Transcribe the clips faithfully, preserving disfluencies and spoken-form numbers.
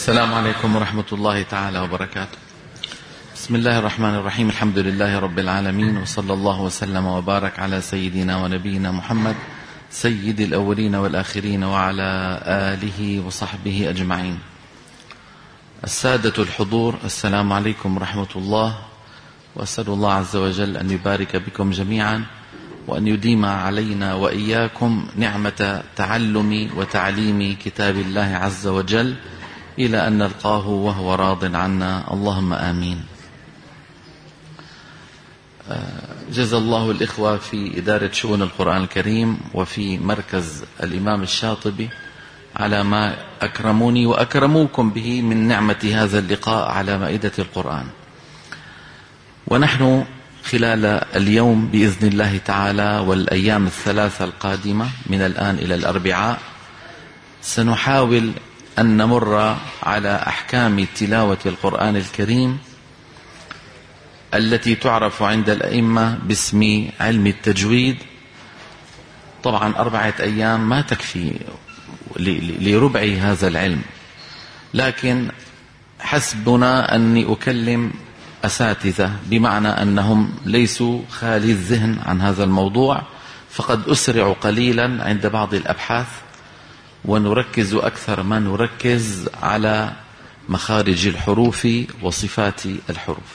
السلام عليكم ورحمة الله تعالى وبركاته. بسم الله الرحمن الرحيم. الحمد لله رب العالمين، وصلى الله وسلم وبارك على سيدنا ونبينا محمد سيد الأولين والآخرين وعلى آله وصحبه أجمعين. السادة الحضور، السلام عليكم ورحمة الله، وأسأل الله عز وجل أن يبارك بكم جميعا، وأن يديم علينا وإياكم نعمة تعلم وتعليم كتاب الله عز وجل إلى أن نلقاه وهو راض عنا، اللهم آمين. جزا الله الإخوة في إدارة شؤون القرآن الكريم وفي مركز الإمام الشاطبي على ما أكرموني وأكرموكم به من نعمة هذا اللقاء على مائدة القرآن. ونحن خلال اليوم بإذن الله تعالى والأيام الثلاثة القادمة من الآن إلى الأربعاء سنحاول أن نمر على أحكام تلاوة القرآن الكريم التي تعرف عند الأئمة باسم علم التجويد. طبعا أربعة أيام ما تكفي لربع هذا العلم، لكن حسبنا أني أكلم أساتذة، بمعنى أنهم ليسوا خالي الذهن عن هذا الموضوع، فقد أسرع قليلا عند بعض الأبحاث، ونركز أكثر ما نركز على مخارج الحروف وصفات الحروف.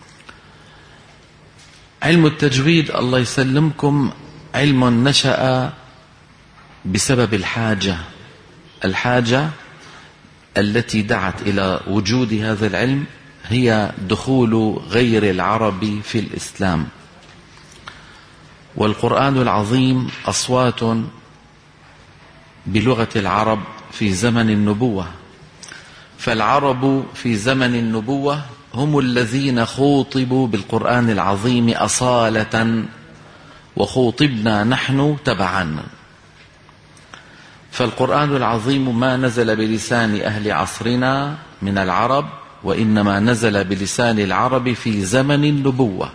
علم التجويد الله يسلمكم علم نشأ بسبب الحاجة الحاجة التي دعت إلى وجود هذا العلم هي دخول غير العرب في الإسلام. والقرآن العظيم أصوات بلغة العرب في زمن النبوة، فالعرب في زمن النبوة هم الذين خوطبوا بالقرآن العظيم أصالة، وخوطبنا نحن تبعا. فالقرآن العظيم ما نزل بلسان أهل عصرنا من العرب، وإنما نزل بلسان العرب في زمن النبوة.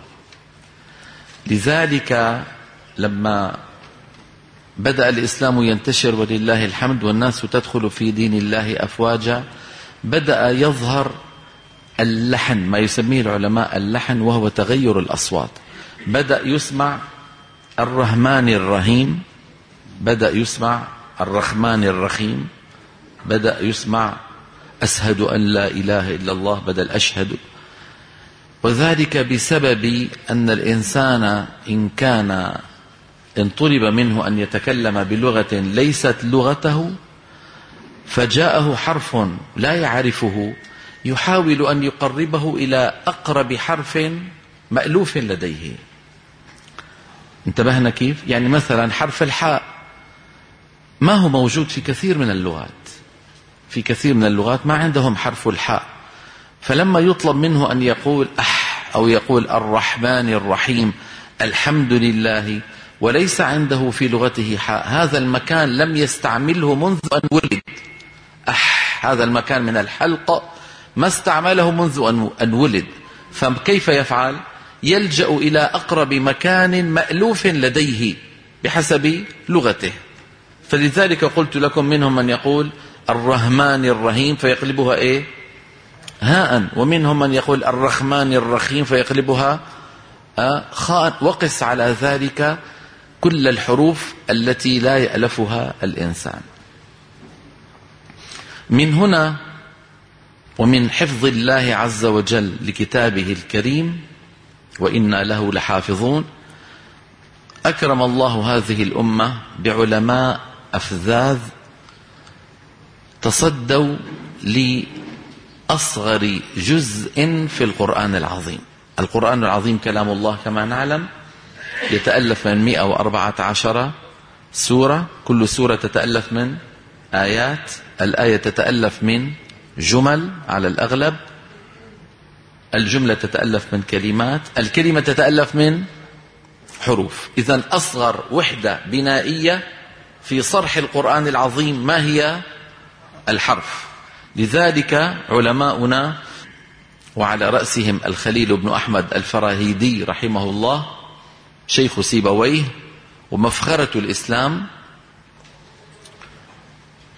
لذلك لما بدأ الإسلام ينتشر ولله الحمد والناس تدخل في دين الله أفواجا، بدأ يظهر اللحن، ما يسميه العلماء اللحن، وهو تغير الأصوات. بدأ يسمع الرحمن الرحيم، بدأ يسمع الرحمن الرحيم، بدأ يسمع أشهد أن لا إله إلا الله بدل أشهد. وذلك بسبب أن الإنسان إن كان إن طلب منه أن يتكلم بلغة ليست لغته، فجاءه حرف لا يعرفه، يحاول أن يقربه إلى أقرب حرف مألوف لديه. انتبهنا كيف؟ يعني مثلا حرف الحاء ما هو موجود في كثير من اللغات، في كثير من اللغات ما عندهم حرف الحاء، فلما يطلب منه أن يقول أح أو يقول الرحمن الرحيم الحمد لله وليس عنده في لغته حاء، هذا المكان لم يستعمله منذ أن ولد. أح هذا المكان من الحلق ما استعمله منذ أن ولد، فكيف يفعل؟ يلجأ إلى أقرب مكان مألوف لديه بحسب لغته. فلذلك قلت لكم منهم من يقول الرحمن الرحيم فيقلبها إيه؟ هاء، ومنهم من يقول الرحمن الرحيم فيقلبها آه خاء. وقس على ذلك كل الحروف التي لا يألفها الإنسان. من هنا ومن حفظ الله عز وجل لكتابه الكريم وإنا له لحافظون، أكرم الله هذه الأمة بعلماء أفذاذ تصدوا لأصغر جزء في القرآن العظيم. القرآن العظيم كلام الله كما نعلم، يتألف من مئة وأربعة عشر سورة، كل سورة تتألف من آيات، الآية تتألف من جمل على الأغلب، الجملة تتألف من كلمات، الكلمة تتألف من حروف. إذن أصغر وحدة بنائية في صرح القرآن العظيم ما هي؟ الحرف. لذلك علماؤنا وعلى رأسهم الخليل بن أحمد الفراهيدي رحمه الله شيخ سيبويه ومفخرة الإسلام،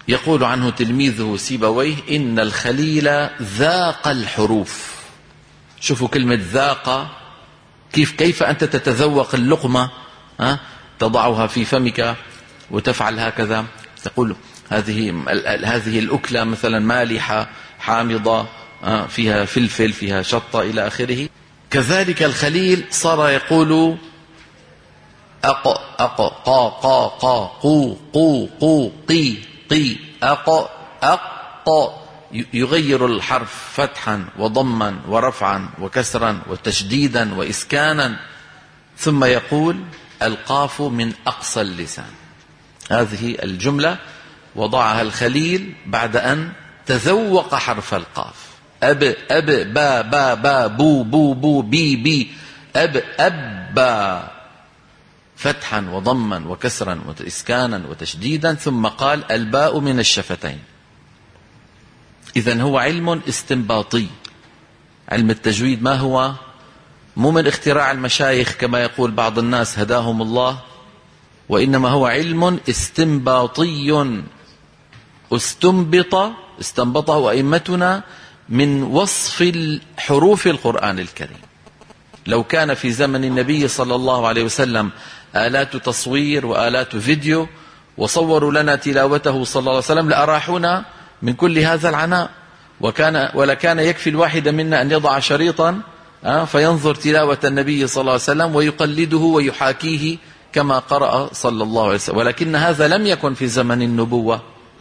يقول عنه تلميذه سيبويه: إن الخليل ذاق الحروف. شوفوا كلمة ذاق، كيف كيف أنت تتذوق اللقمة، ها؟ تضعها في فمك وتفعل هكذا، تقول هذه هذه الأكلة مثلا مالحة حامضة، فيها فلفل، فيها شطة، إلى آخره. كذلك الخليل صار يقول أق أق قا قا قا قو قو قو قي قي أق أق، يغير الحرف فتحا وضما ورفعا وكسرا وتشديدا وإسكانا، ثم يقول القاف من أقصى اللسان. هذه الجملة وضعها الخليل بعد أن تذوق حرف القاف. أب أب با با با بو بو بو بي بي أب أب با، فتحا وضما وكسرا وإسكانا وتشديدا، ثم قال الباء من الشفتين. إذن هو علم استنباطي. علم التجويد ما هو مو من اختراع المشايخ كما يقول بعض الناس هداهم الله، وإنما هو علم استنباطي استنبط استنبطه أئمتنا من وصف حروف القرآن الكريم. لو كان في زمن النبي صلى الله عليه وسلم آلات تصوير وآلات فيديو وصوروا لنا تلاوته صلى الله عليه وسلم لأراحونا من كل هذا العناء، وكان ولكان يكفي الواحد منا أن يضع شريطا فينظر تلاوة النبي صلى الله عليه وسلم ويقلده ويحاكيه كما قرأ صلى الله عليه وسلم. ولكن هذا لم يكن في زمن النبوة،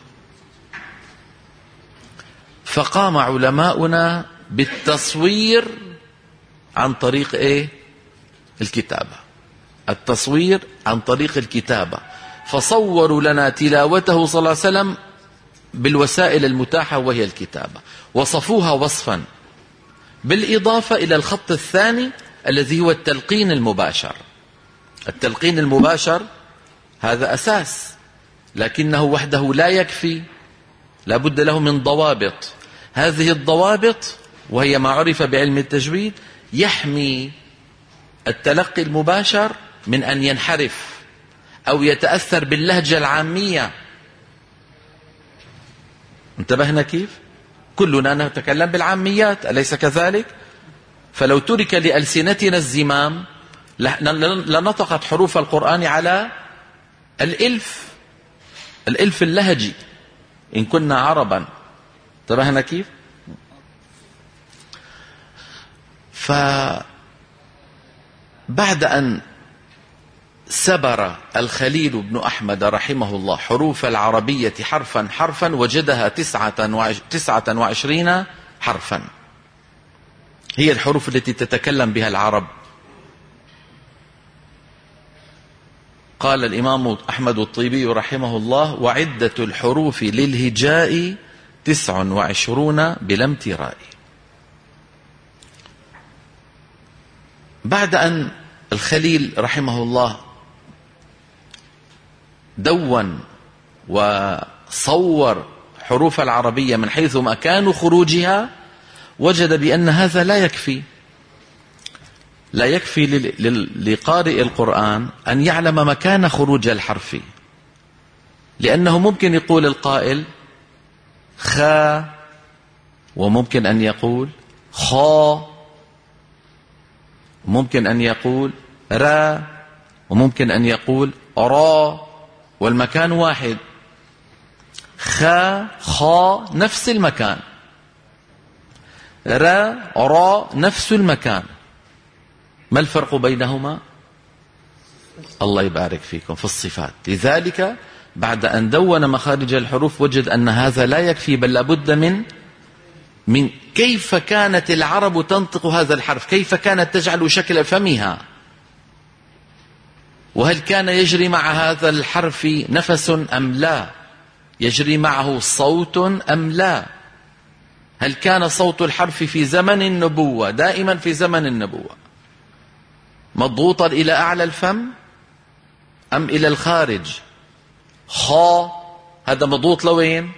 فقام علماؤنا بالتصوير عن طريق ايه؟ الكتابة. التصوير عن طريق الكتابة، فصوروا لنا تلاوته صلى الله عليه وسلم بالوسائل المتاحة وهي الكتابة، وصفوها وصفا، بالإضافة إلى الخط الثاني الذي هو التلقين المباشر. التلقين المباشر هذا أساس، لكنه وحده لا يكفي، لا بد له من ضوابط. هذه الضوابط وهي ما عرف بعلم التجويد يحمي التلقي المباشر من أن ينحرف أو يتأثر باللهجة العامية. انتبهنا كيف؟ كلنا نتكلم بالعاميات، أليس كذلك؟ فلو ترك لألسنتنا الزمام لنطقت حروف القرآن على الإلف الإلف اللهجي إن كنا عربا. انتبهنا كيف؟ فبعد أن سبر الخليل بن أحمد رحمه الله حروف العربية حرفا حرفا وجدها تسعة وعشرين حرفا، هي الحروف التي تتكلم بها العرب. قال الإمام أحمد الطيبي رحمه الله: وعدة الحروف للهجاء تسع وعشرون بلا امتراء. بعد أن الخليل رحمه الله دون وصور حروف العربية من حيث مكان خروجها، وجد بأن هذا لا يكفي. لا يكفي لقارئ القرآن أن يعلم مكان خروج الحرف، لأنه ممكن يقول القائل خا، وممكن أن يقول خا، وممكن أن يقول را، وممكن أن يقول را، والمكان واحد. خا خا نفس المكان، را را نفس المكان، ما الفرق بينهما؟ الله يبارك فيكم في الصفات. لذلك بعد أن دون مخارج الحروف وجد أن هذا لا يكفي، بل لابد من من كيف كانت العرب تنطق هذا الحرف، كيف كانت تجعل شكل فمها، وهل كان يجري مع هذا الحرف نفس أم لا، يجري معه صوت أم لا، هل كان صوت الحرف في زمن النبوة دائما في زمن النبوة مضغوطا إلى أعلى الفم أم إلى الخارج؟ خا هذا مضغوط لوين؟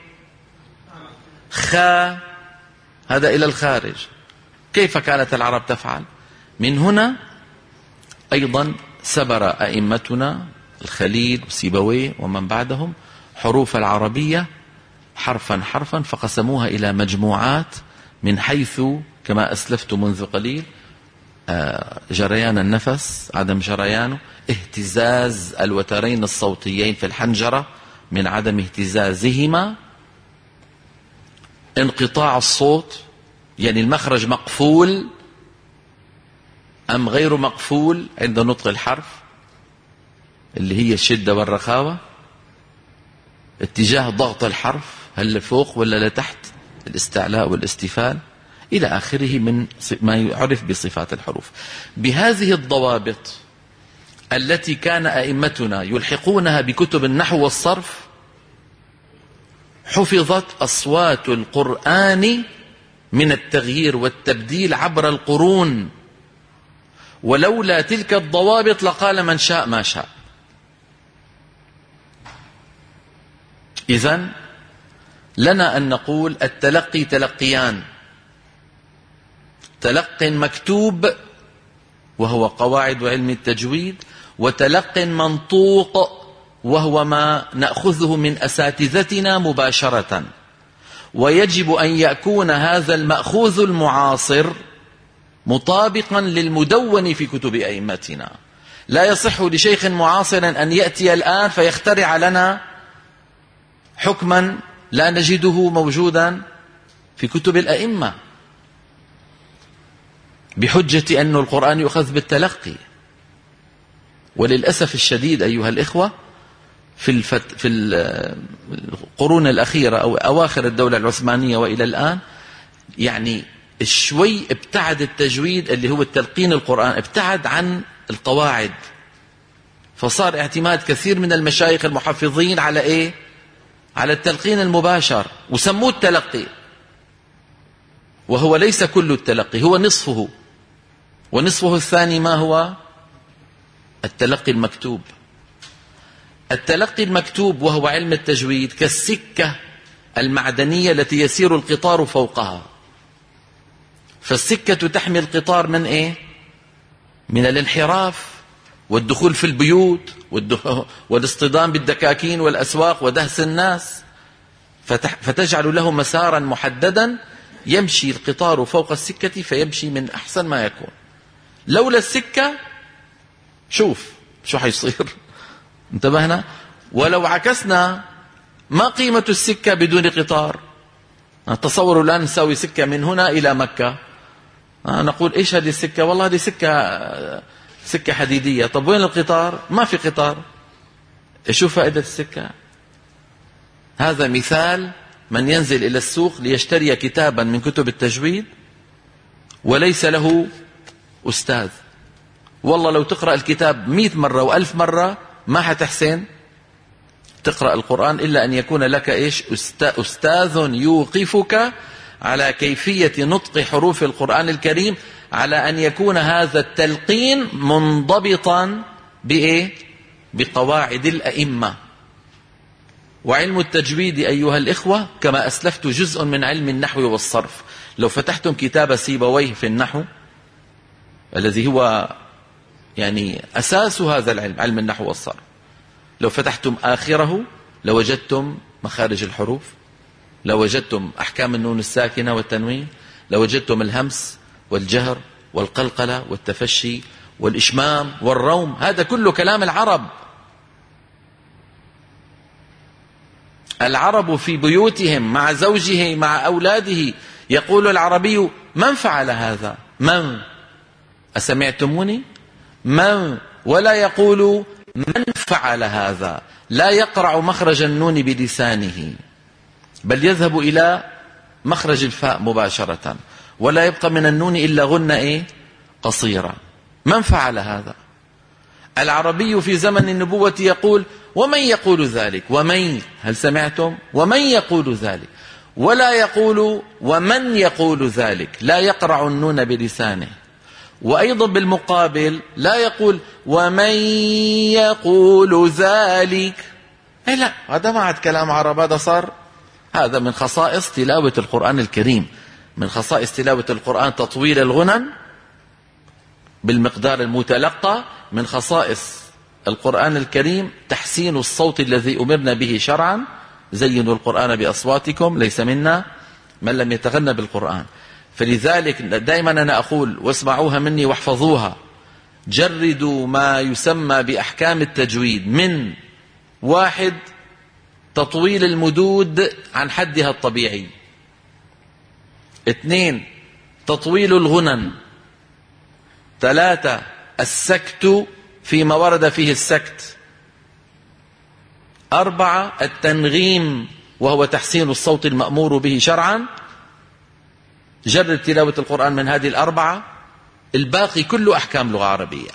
خا هذا إلى الخارج. كيف كانت العرب تفعل؟ من هنا أيضا سبر أئمتنا الخليل وسيبويه ومن بعدهم حروف العربية حرفا حرفا فقسموها إلى مجموعات من حيث كما أسلفت منذ قليل جريان النفس، عدم جريانه، اهتزاز الوترين الصوتيين في الحنجرة من عدم اهتزازهما، انقطاع الصوت يعني المخرج مقفول أم غير مقفول عند نطق الحرف اللي هي الشدة والرخاوة، اتجاه ضغط الحرف هل لفوق ولا لتحت، الاستعلاء والاستفال إلى آخره من ما يعرف بصفات الحروف. بهذه الضوابط التي كان أئمتنا يلحقونها بكتب النحو والصرف حفظت أصوات القرآن من التغيير والتبديل عبر القرون، ولولا تلك الضوابط لقال من شاء ما شاء. إذن لنا أن نقول التلقي تلقيان: تلق مكتوب وهو قواعد علم التجويد، وتلق منطوق وهو ما نأخذه من أساتذتنا مباشرة. ويجب أن يكون هذا المأخوذ المعاصر مطابقا للمدون في كتب أئمتنا. لا يصح لشيخ معاصر أن يأتي الآن فيخترع لنا حكما لا نجده موجودا في كتب الأئمة بحجة أن القرآن يؤخذ بالتلقي. وللأسف الشديد أيها الإخوة في, الفت في القرون الأخيرة أو أواخر الدولة العثمانية وإلى الآن يعني شوي ابتعد التجويد اللي هو التلقين القرآن ابتعد عن القواعد، فصار اعتماد كثير من المشايخ المحفظين على إيه؟ على التلقين المباشر، وسموه التلقي، وهو ليس كل التلقي، هو نصفه، ونصفه الثاني ما هو؟ التلقي المكتوب. التلقي المكتوب وهو علم التجويد كالسكة المعدنية التي يسير القطار فوقها، فالسكة تحمي القطار من إيه؟ من الانحراف والدخول في البيوت والاصطدام بالدكاكين والأسواق ودهس الناس، فتجعل له مسارا محددا يمشي القطار فوق السكة فيمشي من أحسن ما يكون. لولا السكة شوف شو حيصير. انتبهنا؟ ولو عكسنا ما قيمة السكة بدون قطار؟ تصوروا الآن نسوي سكة من هنا إلى مكة، نقول إيش هذه السكة؟ والله هذه سكة سكة حديدية. طب وين القطار؟ ما في قطار. شو فائدة السكة؟ هذا مثال من ينزل إلى السوق ليشتري كتابا من كتب التجويد وليس له أستاذ. والله لو تقرأ الكتاب مئة مرة وألف مرة ما حتحسن تقرأ القرآن إلا أن يكون لك إيش؟ أستاذ يوقفك على كيفية نطق حروف القرآن الكريم، على أن يكون هذا التلقين منضبطا بإيه؟ بقواعد الأئمة. وعلم التجويد أيها الإخوة كما أسلفت جزء من علم النحو والصرف. لو فتحتم كتاب سيبويه في النحو الذي هو يعني أساس هذا العلم، علم النحو والصرف، لو فتحتم آخره لوجدتم مخارج الحروف، لوجدتم أحكام النون الساكنة والتنوين، لوجدتم الهمس والجهر والقلقلة والتفشي والإشمام والروم. هذا كله كلام العرب. العرب في بيوتهم مع زوجه مع أولاده يقول العربي: من فعل هذا؟ من؟ أسمعتموني؟ من؟ ولا يقول من فعل هذا. لا يقرع مخرج النون بلسانه، بل يذهب إلى مخرج الفاء مباشرة، ولا يبقى من النون إلا غنة إيه؟ قصيرة. من فعل هذا؟ العربي في زمن النبوة يقول: ومن يقول ذلك؟ ومن، هل سمعتم؟ ومن يقول ذلك، ولا يقول ومن يقول ذلك، لا يقرع النون بلسانه. وأيضا بالمقابل لا يقول ومن يقول ذلك، إيه لا، هذا ما عاد كلام عرب، هذا صار هذا من خصائص تلاوة القرآن الكريم. من خصائص تلاوة القرآن تطويل الغنن بالمقدار المتلقى. من خصائص القرآن الكريم تحسين الصوت الذي أمرنا به شرعا زينوا القرآن بأصواتكم ليس منا من لم يتغنى بالقرآن. فلذلك دائما أنا أقول واسمعوها مني واحفظوها: جردوا ما يسمى بأحكام التجويد من واحد تطويل المدود عن حدها الطبيعي، اثنين تطويل الغنن، ثلاثة السكت فيما ورد فيه السكت، أربعة التنغيم وهو تحسين الصوت المأمور به شرعا. جرد تلاوة القرآن من هذه الأربعة، الباقي كله أحكام لغة عربية.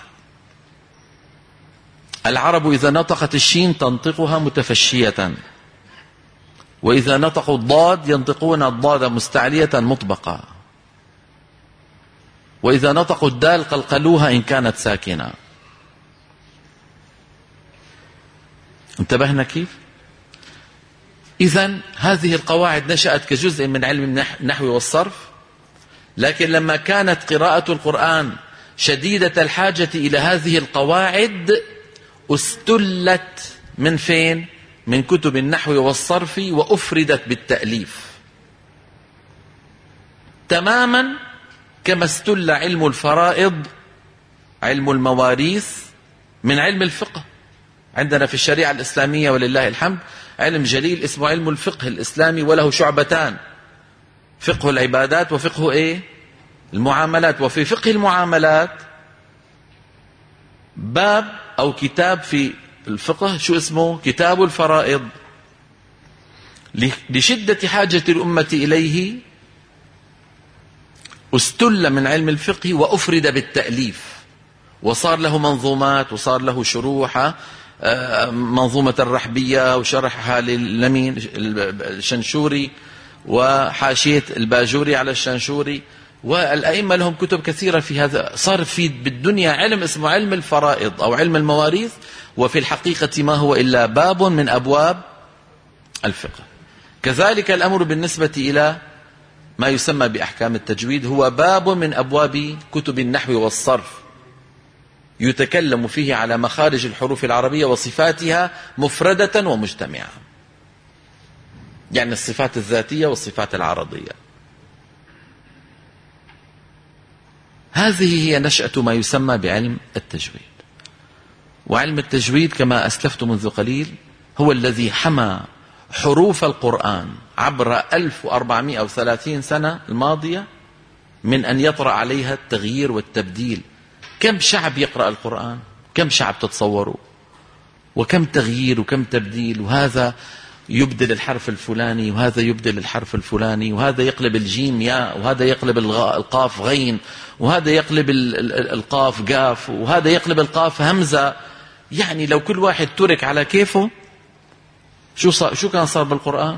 العرب إذا نطقت الشين تنطقها متفشية، وإذا نطقوا الضاد ينطقون الضاد مستعلية مطبقة، وإذا نطقوا الدال قلقلوها إن كانت ساكنة. انتبهنا كيف؟ إذن هذه القواعد نشأت كجزء من علم النحو والصرف، لكن لما كانت قراءة القرآن شديدة الحاجة إلى هذه القواعد استلت من فين؟ من كتب النحو والصرف وأفردت بالتأليف، تماما كما استل علم الفرائض، علم المواريث، من علم الفقه. عندنا في الشريعة الإسلامية ولله الحمد علم جليل اسمه علم الفقه الإسلامي، وله شعبتان: فقه العبادات وفقه إيه؟ المعاملات. وفي فقه المعاملات باب أو كتاب في الفقه شو اسمه؟ كتاب الفرائض. لشدة حاجة الأمة إليه استل من علم الفقه وأفرد بالتأليف، وصار له منظومات وصار له شروح، منظومة الرحبية وشرحها للمين الشنشوري وحاشية الباجوري على الشنشوري، والأئمة لهم كتب كثيرة في هذا. صار في بالدنيا علم اسمه علم الفرائض أو علم المواريث، وفي الحقيقة ما هو إلا باب من أبواب الفقه. كذلك الأمر بالنسبة إلى ما يسمى بأحكام التجويد، هو باب من أبواب كتب النحو والصرف، يتكلم فيه على مخارج الحروف العربية وصفاتها مفردة ومجتمعة، يعني الصفات الذاتية والصفات العرضية. هذه هي نشأة ما يسمى بعلم التجويد. وعلم التجويد كما أسلفت منذ قليل هو الذي حمى حروف القرآن عبر ألف وأربعمائة وثلاثين سنة الماضية من أن يطرأ عليها التغيير والتبديل. كم شعب يقرأ القرآن؟ كم شعب تتصوروا؟ وكم تغيير وكم تبديل، وهذا يبدل الحرف الفلاني وهذا يبدل الحرف الفلاني، وهذا يقلب الجيم ياء وهذا يقلب القاف غين، وهذا يقلب القاف قاف، وهذا يقلب القاف همزة. يعني لو كل واحد ترك على كيفه شو صار؟ شو كان صار بالقرآن؟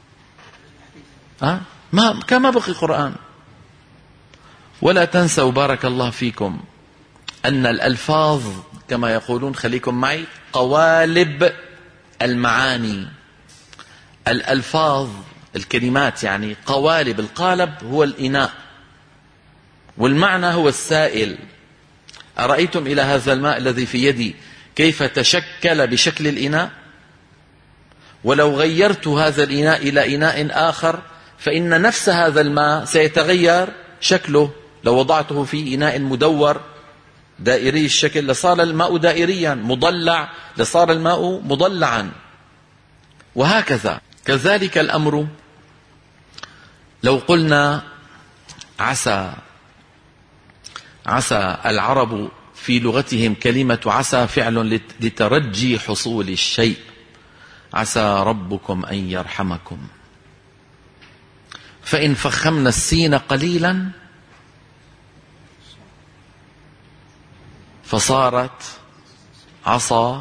أه؟ ما كان ما بقي قرآن. ولا تنسوا بارك الله فيكم أن الألفاظ كما يقولون، خليكم معي، قوالب المعاني. الألفاظ الكلمات يعني قوالب. القالب هو الإناء والمعنى هو السائل. أرأيتم إلى هذا الماء الذي في يدي كيف تشكل بشكل الإناء؟ ولو غيرت هذا الإناء إلى إناء آخر فإن نفس هذا الماء سيتغير شكله. لو وضعته في إناء مدور دائري الشكل لصار الماء دائريا، مضلع لصار الماء مضلعا، وهكذا. كذلك الأمر لو قلنا عسى. عسى العرب في لغتهم كلمة عسى فعل لترجي حصول الشيء. عسى ربكم أن يرحمكم. فإن فخمنا السين قليلا فصارت عصا،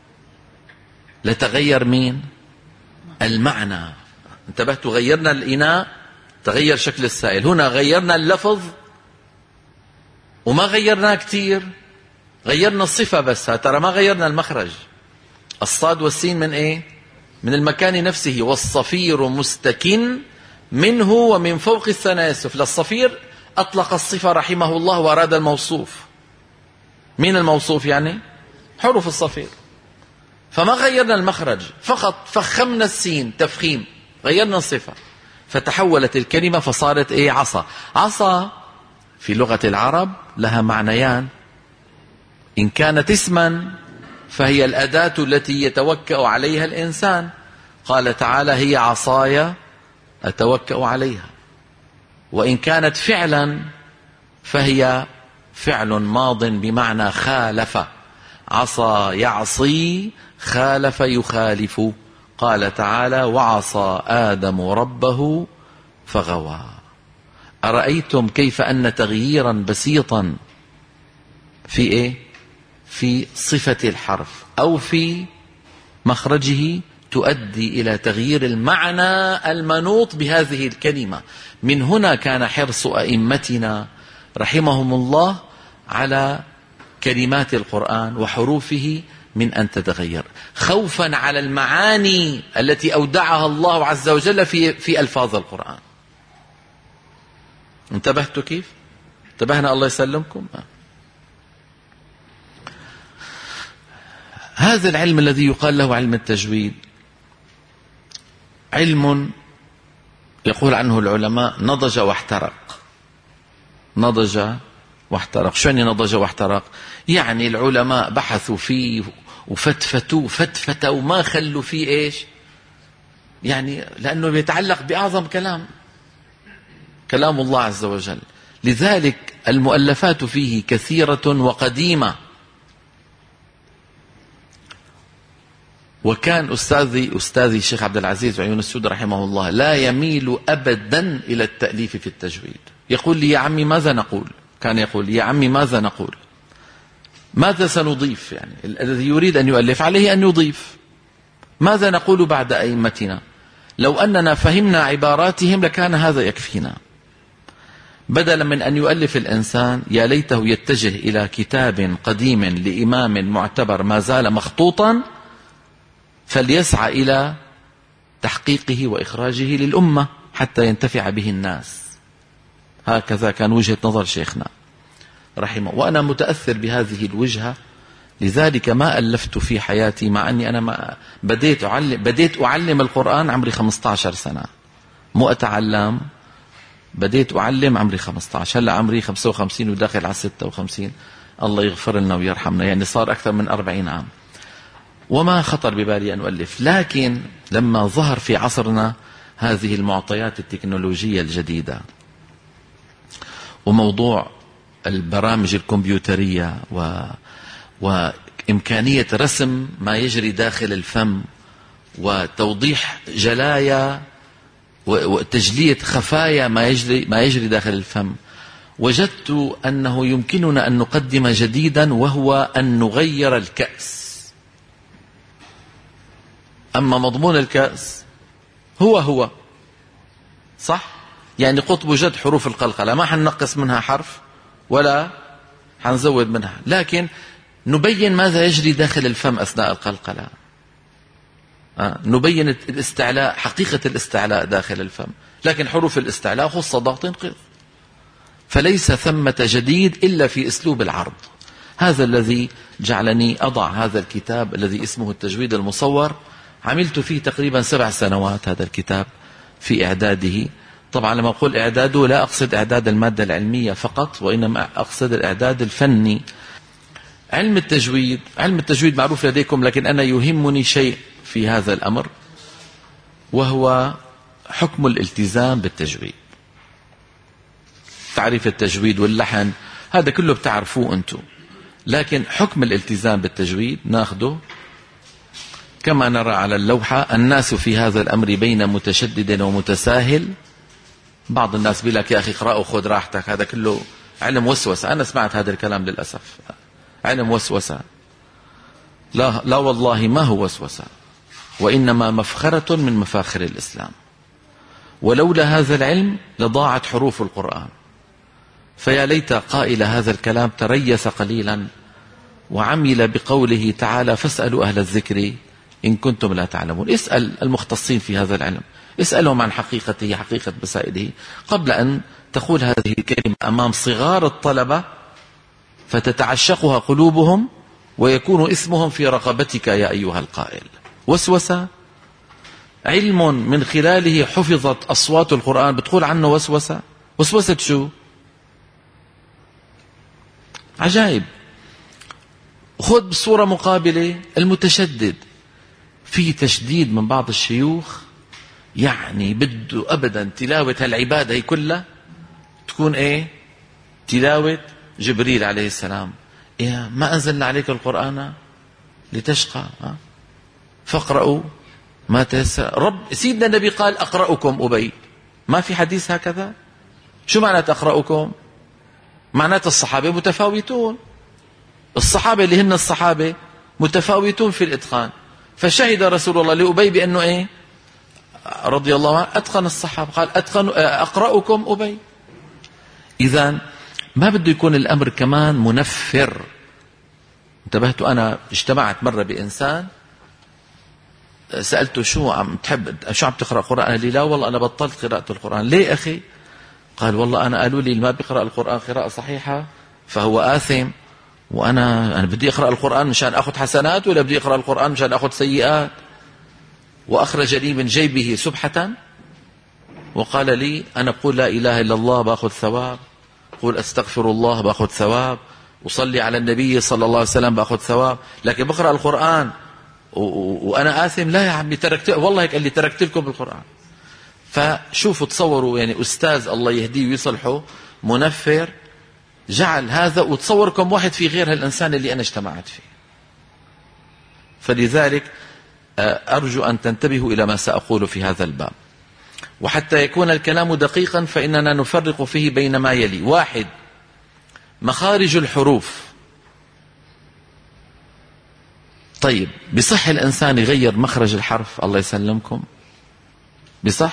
لتغير مين؟ المعنى. انتبهت؟ غيرنا الإناء تغير شكل السائل. هنا غيرنا اللفظ وما غيرناه كتير، غيرنا الصفة بس، ترى ما غيرنا المخرج. الصاد والسين من ايه؟ من المكان نفسه. والصفير مستكن منه ومن فوق الثنايا السفلى. الصفير أطلق الصفة رحمه الله وأراد الموصوف. مين الموصوف يعني؟ حروف الصفير. فما غيرنا المخرج، فقط فخمنا السين تفخيم، غيرنا الصفة فتحولت الكلمة فصارت ايه؟ عصا. عصا في لغة العرب لها معنيان، إن كانت اسما فهي الأداة التي يتوكأ عليها الإنسان، قال تعالى هي عصاي أتوكأ عليها. وإن كانت فعلا فهي فعل ماض بمعنى خالف، عصى يعصي، خالف يخالف. قال تعالى وعصى آدم ربه فغوى. أرأيتم كيف أن تغييرا بسيطا في إيه؟ في صفة الحرف أو في مخرجه تؤدي إلى تغيير المعنى المنوط بهذه الكلمة. من هنا كان حرص أئمتنا رحمهم الله على كلمات القرآن وحروفه من أن تتغير، خوفا على المعاني التي أودعها الله عز وجل في, في ألفاظ القرآن. انتبهتوا كيف؟ انتبهنا الله يسلمكم. هذا العلم الذي يقال له علم التجويد علم يقول عنه العلماء نضج واحترق. نضج واحترق. شو يعني نضج واحترق؟ يعني العلماء بحثوا فيه وفتفتوا فتفتوا وما خلوا فيه ايش، يعني لأنه يتعلق بأعظم كلام، كلام الله عز وجل. لذلك المؤلفات فيه كثيرة وقديمة. وكان أستاذي أستاذي الشيخ عبد العزيز عيون السود رحمه الله لا يميل أبدا إلى التأليف في التجويد. يقول لي يا عمي ماذا نقول؟ كان يقول لي يا عمي ماذا نقول؟ ماذا سنضيف؟ يعني الذي يريد أن يؤلف عليه أن يضيف. ماذا نقول بعد أئمتنا؟ لو أننا فهمنا عباراتهم لكان هذا يكفينا. بدلا من أن يؤلف الإنسان يا ليته يتجه إلى كتاب قديم لإمام معتبر ما زال مخطوطا، فليسعى إلى تحقيقه وإخراجه للأمة حتى ينتفع به الناس. هكذا كان وجهة نظر شيخنا رحمه، وأنا متأثر بهذه الوجهة. لذلك ما ألفت في حياتي، مع أني أنا ما بديت أعلم, بديت أعلم القرآن عمري خمسة عشر سنة، مو أتعلم، بديت أعلم عمري خمسة عشر، هلا عمري خمسة وخمسين وداخل على ستة وخمسين، الله يغفر لنا ويرحمنا، يعني صار أكثر من أربعين عام، وما خطر ببالي أن أؤلف. لكن لما ظهر في عصرنا هذه المعطيات التكنولوجية الجديدة وموضوع البرامج الكمبيوترية و... وإمكانية رسم ما يجري داخل الفم وتوضيح جلايا وتجلية خفايا ما يجري, ما يجري داخل الفم، وجدت أنه يمكننا أن نقدم جديدا، وهو أن نغير الكأس. أما مضمون الكأس هو هو صح، يعني قطب جد حروف القلقلة ما حننقص منها حرف ولا حنزود منها، لكن نبين ماذا يجري داخل الفم أثناء القلقلة. آه. نبين الاستعلاء، حقيقة الاستعلاء داخل الفم، لكن حروف الاستعلاء خص ضغط انقذ. فليس ثمة جديد إلا في أسلوب العرض. هذا الذي جعلني أضع هذا الكتاب الذي اسمه التجويد المصور. عملت فيه تقريبا سبع سنوات هذا الكتاب في إعداده. طبعا لما أقول إعداده لا أقصد إعداد المادة العلمية فقط، وإنما أقصد الإعداد الفني. علم التجويد، علم التجويد معروف لديكم، لكن أنا يهمني شيء في هذا الأمر، وهو حكم الالتزام بالتجويد. تعريف التجويد واللحن هذا كله بتعرفوه أنتم، لكن حكم الالتزام بالتجويد ناخده كما نرى على اللوحة. الناس في هذا الأمر بين متشدد ومتساهل. بعض الناس بيقول لك يا أخي اقرأ وخذ راحتك، هذا كله علم وسوسة. أنا سمعت هذا الكلام للأسف، علم وسوسة. لا, لا والله ما هو وسوسة، وإنما مفخرة من مفاخر الإسلام. ولولا هذا العلم لضاعت حروف القرآن. فيا ليت قائل هذا الكلام تريث قليلا وعمل بقوله تعالى فاسألوا أهل الذكر إن كنتم لا تعلمون. اسأل المختصين في هذا العلم، اسألهم عن حقيقته، حقيقة مسائله، قبل أن تقول هذه الكلمة أمام صغار الطلبة فتتعشقها قلوبهم ويكون اسمهم في رقبتك يا أيها القائل. وسوسة علم من خلاله حفظت أصوات القرآن، بتقول عنه وسوسة. وسوسة شو؟ عجائب. خذ بصورة مقابلة المتشدد، في تشديد من بعض الشيوخ، يعني بده أبدا تلاوة هالعبادة هي كلها تكون إيه؟ تلاوة جبريل عليه السلام. إيه ما أنزلنا عليك القرآن لتشقى، فاقرأوا ما تيسر. رب سيدنا النبي قال أقرأكم أبي، ما في حديث هكذا؟ شو معنى أقرأكم؟ معنات الصحابة متفاوتون، الصحابة اللي هن الصحابة متفاوتون في الإتقان، فشهد رسول الله لأبي بأنه إيه رضي الله عنه أتقن الصحابة، قال أتقن أقرأكم أبي. إذن ما بده يكون الأمر كمان منفر. انتبهت، أنا اجتمعت مرة بإنسان سألته شو عم تحب، شو عم تقرأ قرآن؟ قال لي لا والله أنا بطلت قراءة القرآن. ليه أخي؟ قال والله أنا قالوا لي ما بيقرأ القرآن قراءة صحيحة فهو آثم، وأنا أنا بدي أقرأ القرآن مشان أخذ حسنات ولا بدي أقرأ القرآن مشان أخذ سيئات؟ وأخرج لي من جيبه سبحة وقال لي أنا بقول لا إله إلا الله بأخذ ثواب، قول أستغفر الله بأخذ ثواب، وصلي على النبي صلى الله عليه وسلم بأخذ ثواب، لكن بقرأ القرآن وأنا آثم؟ لا يا عمي تركت، والله هيك قال لي تركت لكم القرآن. فشوفوا تصوروا يعني أستاذ الله يهديه ويصلحه منفر جعل هذا، وتصوركم واحد في غير هالإنسان اللي أنا اجتمعت فيه. فلذلك أرجو أن تنتبهوا إلى ما سأقول في هذا الباب، وحتى يكون الكلام دقيقا فإننا نفرق فيه بين ما يلي. واحد، مخارج الحروف. طيب بصح الإنسان يغير مخرج الحرف؟ الله يسلمكم، بصح؟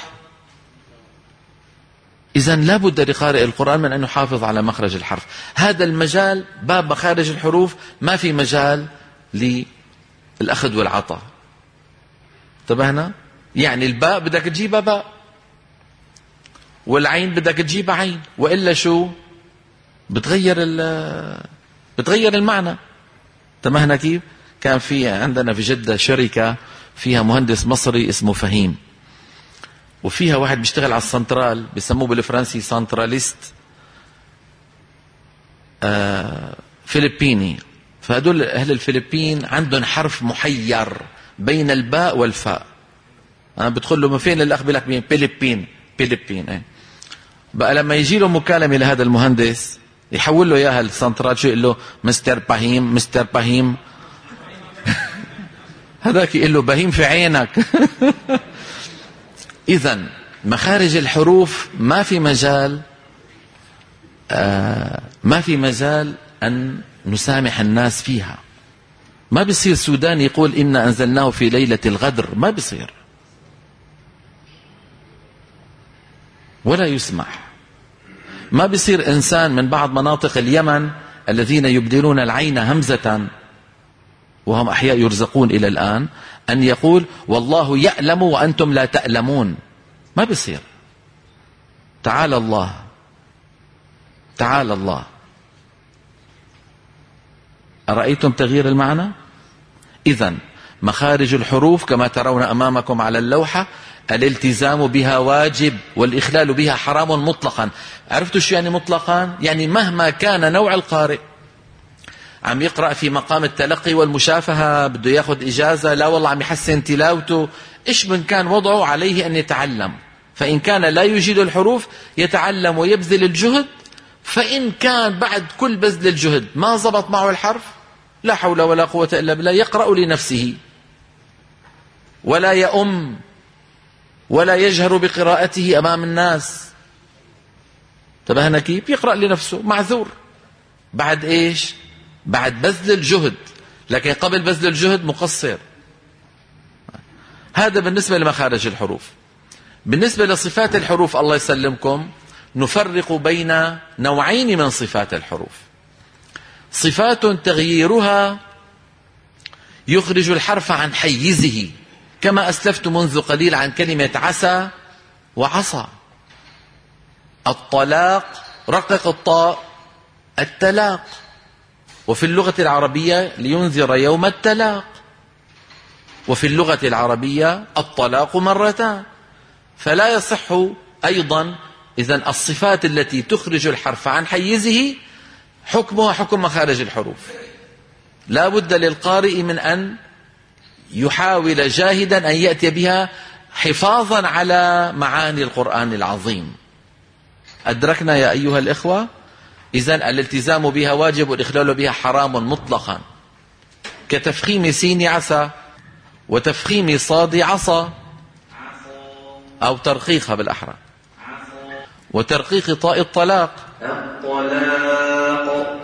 إذن لا بد لقارئ القرآن من أن يحافظ على مخرج الحرف. هذا المجال باب مخارج الحروف ما في مجال للأخذ والعطاء. انتبهنا؟ يعني الباء بدك تجيبها باء، والعين بدك تجيبها عين، وإلا شو بتغير بتغير المعنى. انتبهنا كيف؟ كان في عندنا في جدة شركة فيها مهندس مصري اسمه فهيم، وفيها واحد بيشتغل على السنترال بيسموه بالفرنسي سنتراليست آه فلبيني. فهدول أهل الفلبين عندهم حرف محير بين الباء والفاء. أنا بدخل له من فين للأخ بيقول لك فلبين فلبين ايه. بقى لما يجي له مكالمة لهذا المهندس يحول له إياها السنترال، شو يقول له؟ مستر باهيم مستر باهيم هذاك يقول له بهيم في عينك إذن مخارج الحروف ما في مجال آه ما في مجال أن نسامح الناس فيها. ما بيصير سوداني يقول إنا أنزلناه في ليلة الغدر، ما بيصير ولا يسمح. ما بيصير إنسان من بعض مناطق اليمن الذين يبدلون العين همزة وهم أحياء يرزقون إلى الآن أن يقول والله يعلم وأنتم لا تألمون. ما بيصير. تعالى الله تعالى الله. أرأيتم تغيير المعنى؟ إذن مخارج الحروف كما ترون أمامكم على اللوحة الالتزام بها واجب والإخلال بها حرام مطلقا. عرفتوا شو يعني مطلقا؟ يعني مهما كان نوع القارئ، عم يقرأ في مقام التلقي والمشافهة بده ياخذ إجازة، لا والله عم يحسن تلاوته، إيش من كان وضعه عليه أن يتعلم. فإن كان لا يجيد الحروف يتعلم ويبذل الجهد، فإن كان بعد كل بذل الجهد ما زبط معه الحرف لا حول ولا قوة إلا بالله يقرأ لنفسه ولا يؤم ولا يجهر بقراءته أمام الناس. تبهنا كيف؟ يقرأ لنفسه معذور. بعد إيش؟ بعد بذل الجهد، لكن قبل بذل الجهد مقصر. هذا بالنسبة لمخارج الحروف. بالنسبة لصفات الحروف الله يسلمكم نفرق بين نوعين من صفات الحروف. صفات تغييرها يخرج الحرف عن حيزه، كما أسلفت منذ قليل عن كلمة عسى وعصى. الطلاق رقق الطاء التلاق. وفي اللغة العربية لينذر يوم التلاق، وفي اللغة العربية الطلاق مرتان. فلا يصح أيضا إذن الصفات التي تخرج الحرف عن حيزه حكمها حكم مخارج الحروف. لا بد للقارئ من أن يحاول جاهدا أن يأتي بها حفاظا على معاني القرآن العظيم. أدركنا يا أيها الإخوة؟ إذن الالتزام بها واجب والإخلال بها حرام مطلقا، كتفخيم سين عسى وتفخيم صاد عصا، أو ترقيقها بالأحرى، وترقيق طاء الطلاق الطلاق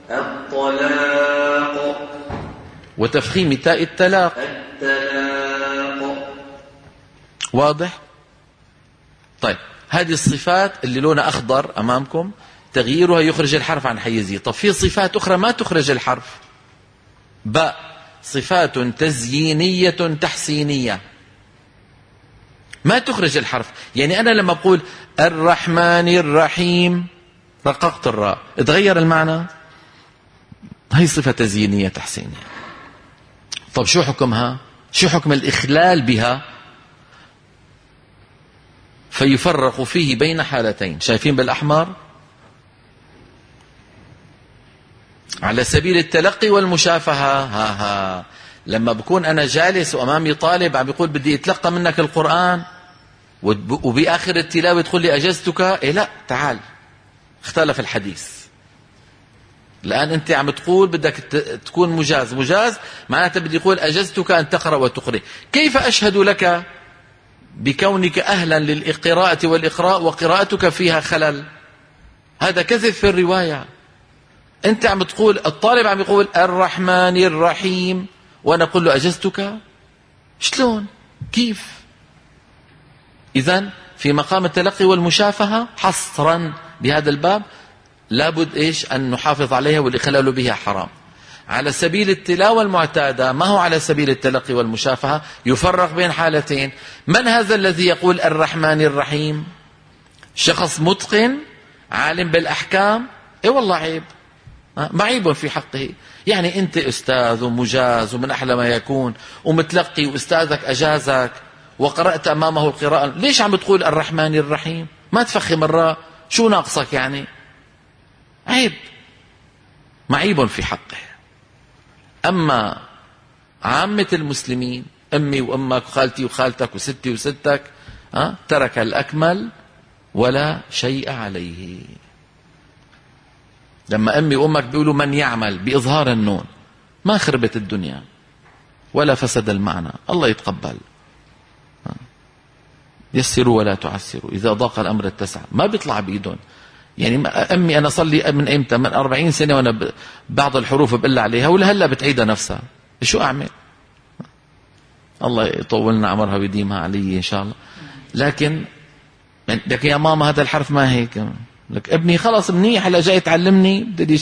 الطلاق، وتفخيم تاء التلاق التلاق. واضح؟ طيب هذه الصفات اللي لونها أخضر أمامكم تغييرها يخرج الحرف عن حيزه. طب في صفات أخرى ما تخرج الحرف. باء صفات تزيينية تحسينية ما تخرج الحرف. يعني أنا لما أقول الرحمن الرحيم رققت الراء اتغير المعنى، هي صفة تزيينية تحسينية. طب شو حكمها؟ شو حكم الإخلال بها؟ فيفرق فيه بين حالتين. شايفين بالأحمر؟ على سبيل التلقي والمشافهة. ها ها لما بكون أنا جالس وأمامي طالب عم بيقول بدي أتلقى منك القرآن، وبآخر التلاوة تقول لي أجزتك، إيه لا تعال، اختلف الحديث. الآن أنت عم تقول بدك تكون مجاز، مجاز معناته بدي يقول أجزتك أن تقرأ وتقرأ. كيف أشهد لك بكونك أهلا للقراءة والإقراء وقراءتك فيها خلل؟ هذا كذب في الرواية. أنت عم تقول الطالب عم يقول الرحمن الرحيم وأنا أقول له أجزتك، شلون؟ كيف؟ إذن في مقام التلقي والمشافهة حصرا بهذا الباب لابد إيش أن نحافظ عليها، والإخلال بها حرام. على سبيل التلاوة المعتادة ما هو على سبيل التلقي والمشافهة، يفرق بين حالتين. من هذا الذي يقول الرحمن الرحيم؟ شخص متقن عالم بالأحكام؟ إيه والله عيب، معيب في حقه. يعني أنت أستاذ ومجاز ومن أحلى ما يكون ومتلقي وأستاذك أجازك وقرأت أمامه القراءة، ليش عم تقول الرحمن الرحيم؟ ما تفخم الراء، شو ناقصك يعني؟ عيب، معيب في حقه. أما عامة المسلمين أمي وأمك وخالتي وخالتك وستي وستك أه؟ ترك الأكمل ولا شيء عليه. لما أمي وأمك بيقولوا من يعمل بإظهار النون ما خربت الدنيا ولا فسد المعنى، الله يتقبل. يسروا ولا تعسروا، إذا ضاق الأمر اتسع، ما بيطلع بإيدهم. يعني أمي أنا صلي من إمتى؟ من أربعين سنة وأنا بعض الحروف بقل عليها ولا هلأ بتعيدها نفسها، شو أعمل؟ الله يطولنا عمرها ويديمها علي إن شاء الله. لكن لك يا ماما هذا الحرف ما هيك، لك ابني خلص منيح هلا جاي تعلمني بدي.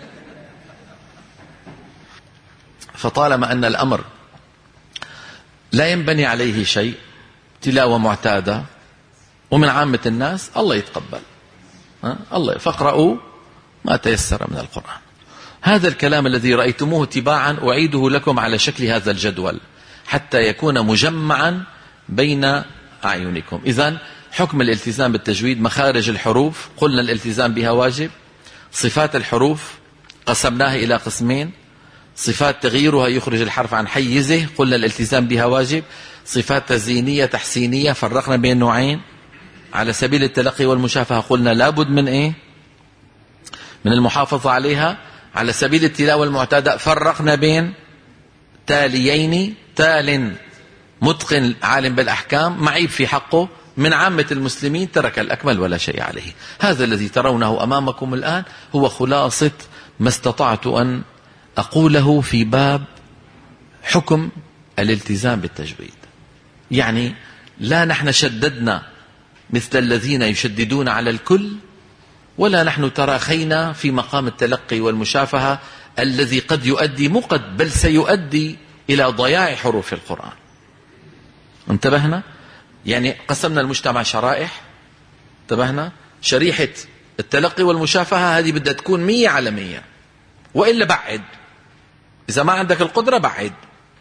فطالما أن الأمر لا ينبني عليه شيء، تلاوة معتادة ومن عامة الناس، الله يتقبل. أه؟ الله فاقرأوا ما تيسر من القرآن. هذا الكلام الذي رأيتموه تباعا أعيده لكم على شكل هذا الجدول حتى يكون مجمعا بين أعينكم. إذن حكم الالتزام بالتجويد: مخارج الحروف قلنا الالتزام بها واجب. صفات الحروف قسمناها إلى قسمين: صفات تغييرها يخرج الحرف عن حيزه قلنا الالتزام بها واجب، صفات تزيينية تحسينية فرقنا بين نوعين. على سبيل التلقي والمشافهة قلنا لابد من إيه؟ من المحافظة عليها. على سبيل التلاوة المعتادة فرقنا بين تاليين: تال متقن عالم بالأحكام معيب في حقه، من عامة المسلمين ترك الأكمل ولا شيء عليه. هذا الذي ترونه أمامكم الآن هو خلاصة ما استطعت أن أقوله في باب حكم الالتزام بالتجويد. يعني لا نحن شددنا مثل الذين يشددون على الكل، ولا نحن تراخينا في مقام التلقي والمشافهة الذي قد يؤدي مو قد بل سيؤدي إلى ضياع حروف القرآن. انتبهنا؟ يعني قسمنا المجتمع شرائح، انتبهنا؟ شريحة التلقي والمشافهة هذه بدها تكون مية على مية، وإلا بعد، إذا ما عندك القدرة بعد.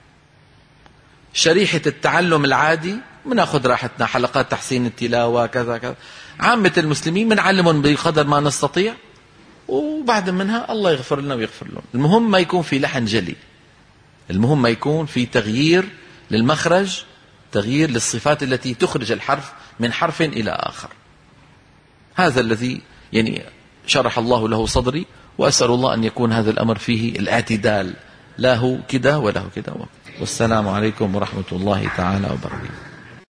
شريحة التعلم العادي بناخذ راحتنا، حلقات تحسين التلاوة كذا كذا. عامة المسلمين بنعلمهم بقدر ما نستطيع، وبعد منها الله يغفر لنا ويغفر لهم. المهم ما يكون في لحن جلي، المهم ما يكون في تغيير للمخرج، تغيير للصفات التي تخرج الحرف من حرف إلى آخر. هذا الذي يعني شرح الله له صدري، وأسأل الله أن يكون هذا الأمر فيه الاعتدال، لا هو كده ولا هو كده. والسلام عليكم ورحمة الله تعالى وبركاته.